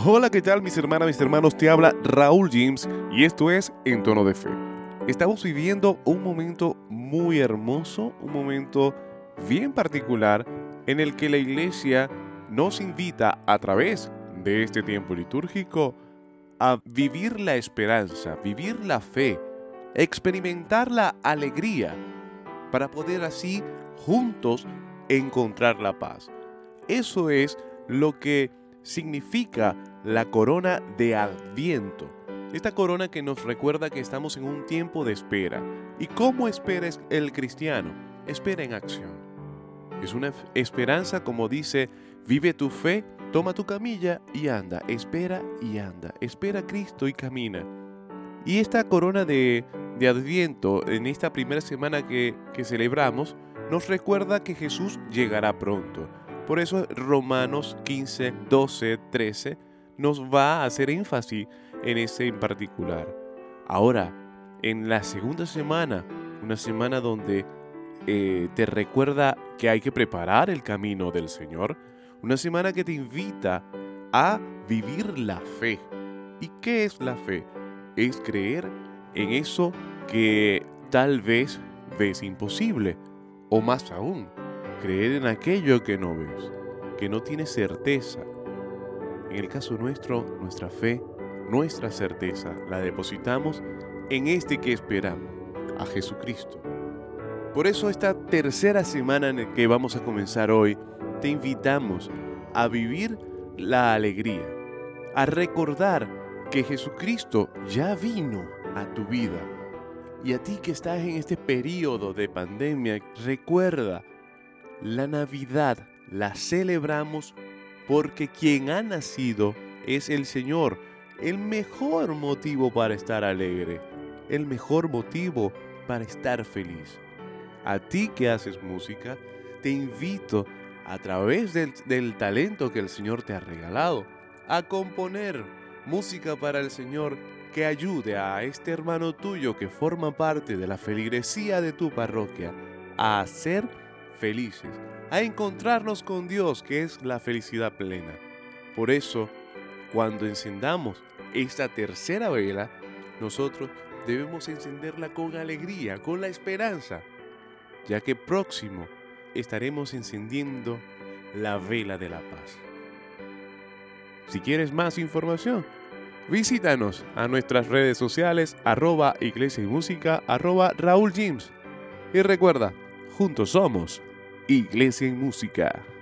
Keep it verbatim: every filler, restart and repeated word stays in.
Hola, ¿qué tal mis hermanas, mis hermanos? Te habla Raúl James y esto es En Tono de Fe. Estamos viviendo un momento muy hermoso, un momento bien particular en el que la iglesia nos invita a través de este tiempo litúrgico a vivir la esperanza, vivir la fe, experimentar la alegría para poder así juntos encontrar la paz. Eso es lo que significa la corona de Adviento. Esta corona que nos recuerda que estamos en un tiempo de espera. ¿Y cómo espera el cristiano? Espera en acción. Es una esperanza, como dice, vive tu fe, toma tu camilla y anda. Espera y anda. Espera a Cristo y camina. Y esta corona de, de Adviento, en esta primera semana que, que celebramos, nos recuerda que Jesús llegará pronto. Por eso Romanos quince, doce, trece nos va a hacer énfasis en ese en particular. Ahora, en la segunda semana, una semana donde eh, te recuerda que hay que preparar el camino del Señor, una semana que te invita a vivir la fe. ¿Y qué es la fe? Es creer en eso que tal vez ves imposible, o más aún, creer en aquello que no ves, que no tienes certeza. En el caso nuestro, nuestra fe, nuestra certeza, la depositamos en este que esperamos, a Jesucristo. Por eso esta tercera semana en la que vamos a comenzar hoy, te invitamos a vivir la alegría, a recordar que Jesucristo ya vino a tu vida. Y a ti que estás en este periodo de pandemia, recuerda, la Navidad la celebramos porque quien ha nacido es el Señor. El mejor motivo para estar alegre, el mejor motivo para estar feliz. A ti que haces música, te invito a través del, del talento que el Señor te ha regalado a componer música para el Señor que ayude a este hermano tuyo que forma parte de la feligresía de tu parroquia a ser felices, a encontrarnos con Dios, que es la felicidad plena. Por eso, cuando encendamos esta tercera vela, nosotros debemos encenderla con alegría, con la esperanza, ya que próximo estaremos encendiendo la vela de la paz. Si quieres más información, visítanos a nuestras redes sociales, arroba iglesia y música, arroba Raúl James. Y recuerda, juntos somos Iglesia y Música.